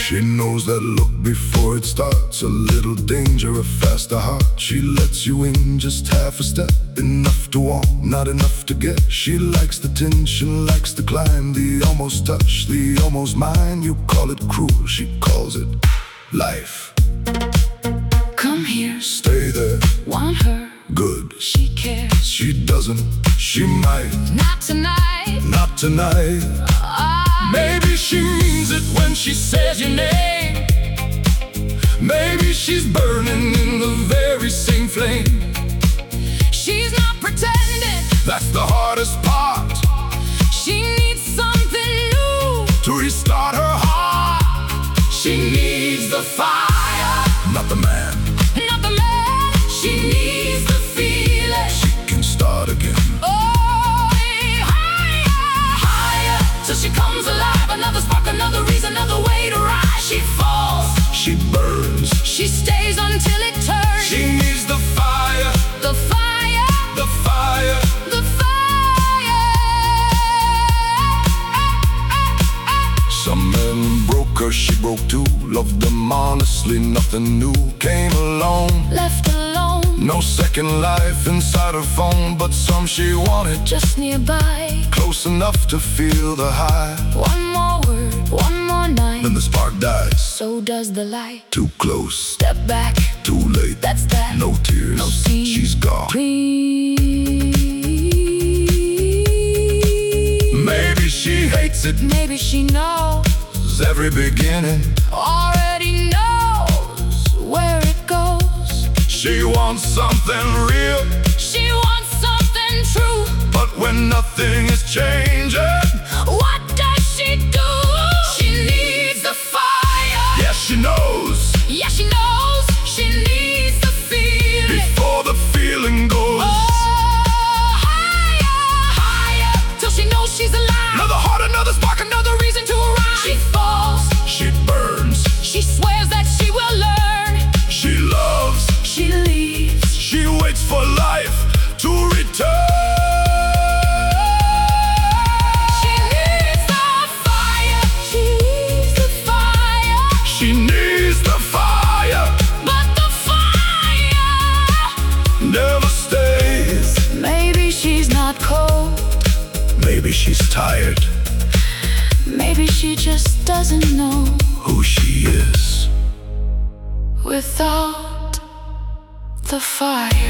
She knows that look before it starts. A little danger, a faster heart. She lets you in just half a step. Enough to want, not enough to get. She likes the tension, likes the climb. The almost touch, the almost mine. You call it cruel, she calls it life. Come here, Stay there, want her, good. she cares. She doesn't, she might. Not tonight. Not tonight. Maybe she means it when she says your name. Maybe she's burning in the very same flame. She's not pretending, That's the hardest part, she needs something new. to restart her heart. She needs the fire, Not the man, not the man. She needs the feeling. she can start again. Oh, higher, higher, till she comes alive. Another spark, another reason, another way to rise. She falls, She burns, she stays until it turns. she needs the fire, The fire, the fire. the fire. Some men broke her, she broke too. Loved them honestly, nothing new. Came along, Left alone, no second life inside her phone. But some she wanted, just nearby. close enough to feel the high. One more word, one more night. Then the spark dies, So does the light. too close, Step back, too late. that's that. No tears, No scene. she's gone. Please. Maybe she hates it, Maybe she knows, every beginning. already knows where it goes. She wants something real, She wants something true. but when nothing is changing, What does she do? She needs the fire. yes, she knows. Yeah, she knows. She needs the feeling. Before the feeling goes, Oh, higher, higher, till she knows she's alive. another heart, another spark, another reason to arise. She falls, She burns, she swears that she will learn. she loves, She leaves. she waits for life to return. She needs the fire. She needs the fire. She needs the fire, But the fire, never stays. maybe she's not cold. Maybe she's tired, Maybe she just doesn't know. who she is. Without the fire.